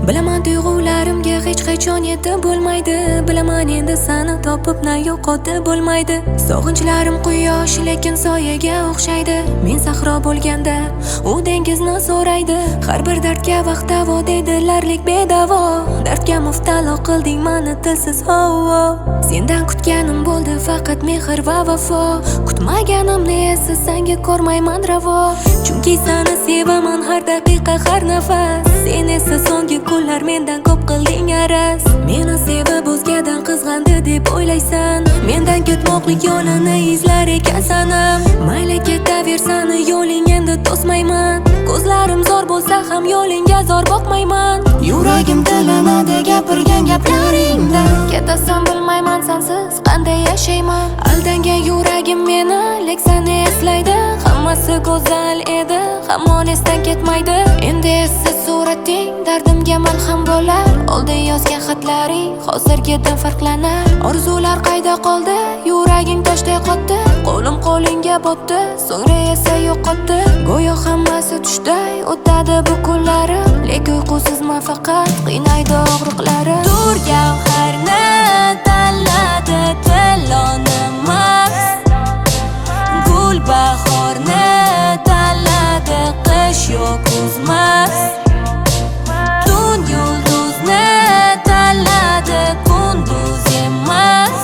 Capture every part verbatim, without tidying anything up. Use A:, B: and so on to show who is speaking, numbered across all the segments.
A: Bilaman tuyg'ularimga hech qachon yetib bo'lmaydi. Bilaman endi seni topib na yo'qotib bo'lmaydi. Sog'inchlarim quyosh lekin soyaga o'xshaydi. Men sahro bo'lganda u dengizni so'raydi. Har bir dardga vaqt davo deydilarlik bedavo. Dardga muftalo qilding meni tilsiz ho. Sendan kutganim bo'ldi faqat mehr va vafo. Kutmaganimni esa senga ko'rmayman ravo. Chunki seni sevaman har daqiqa har nafas. Sen esa so'nggi kunlar mendan ko'p qilding araz. Meni sevib o'zgadan qizg'andi deb o'ylaysan. Mendan ketmoqlik yo'lini izlar ekan sanam. Mayli ketaversan yo'ling endi to'smayman. Ko'zlarim zo'r bo'lsa ham yo'lingga zo'r boqmayman. Yuragim tilanadi gapirgan gaplaringdan. Ketasan bilmayman sensiz qanday yashayman. Aldangan yuragim meni lek seni eslaydi. Hammasi go'zal edi hamon esdan ketmaydi. Endi esa surating dardimga malham bo'lar. Oldin yozgan xatlaring hozirgidan farqlanar. Orzular qayda qoldi? Yuraging toshday qotdi. Qo'lim qo'lingga botdi, so'ngra esa yo'qotdi. Go'yo hammasi tushday o'tadi bu kunlarim. Lek uyqusizman faqat qiynaydi og'riqlarim. Turgan harni tanladi tilonimiz. Gul bahorni tanladi qish yo'q kuzmas. Tun yulduzni tanladi kunduz emas.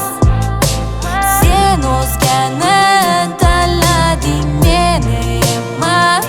A: Sen o'zgani tanlading meni emas.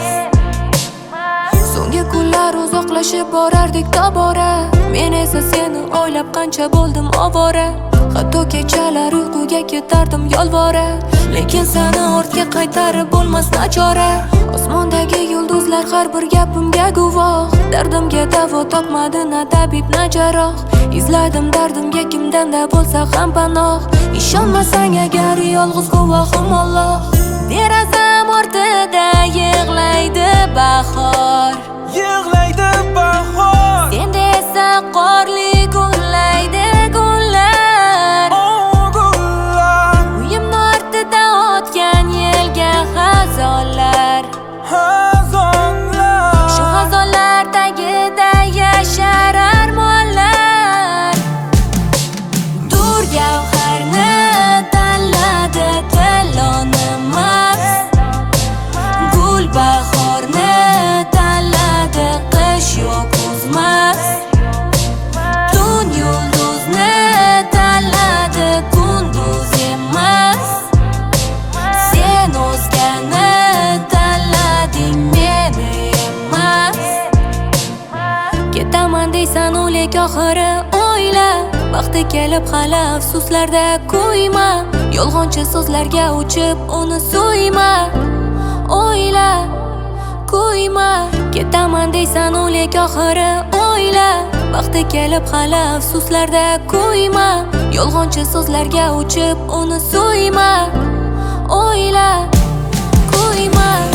A: So'nggi kunlar uzoqlashib borardik tobora. Men esa seni o'ylab qancha bo'ldim ovora. Hatto kechalar uyquga ketardim yolvora. Lekin seni ortga qaytarib bo'lmas nachora. Osmondagi yulduzlar har bir gapimga guvoh. Dardimga davo topmadi na tabib na jarroh. Izladim dardimga kimdanda bo'lsa ham panoh. Ishonmasang agar yolg'iz guvohim Alloh. Derazam ortida yig'laydi bahor.
B: Yig'laydi bahor.
A: Senda esa qorli kunlaydi kunlar.
B: Oh gullar.
A: Uyimni ortida o'tgan yelga xazonlar.
B: Xazonlar.
A: Shu xazonlar tagida yashar armonlar. Turgavharni tanladi tilonimiz. Gul bahorni tanladi qish yo'q kuzmas. Tun yulduzni tanladi kunduz emas. Sen o'zgani tanlading meni emas. Ketaman deysan u lek oxiri o'yla. Vaqti kelib hali afsuslarda kuyma. Yolg'onchi so'zlarga uchib uni suyma. O'yla, kuyma. Ketaman deysan u lek oxiri o'yla. Vaqti kelib hali afsuslarda kuyma. Yolg'onchi so'zlarga uchib uni suyma. O'yla, kuyma.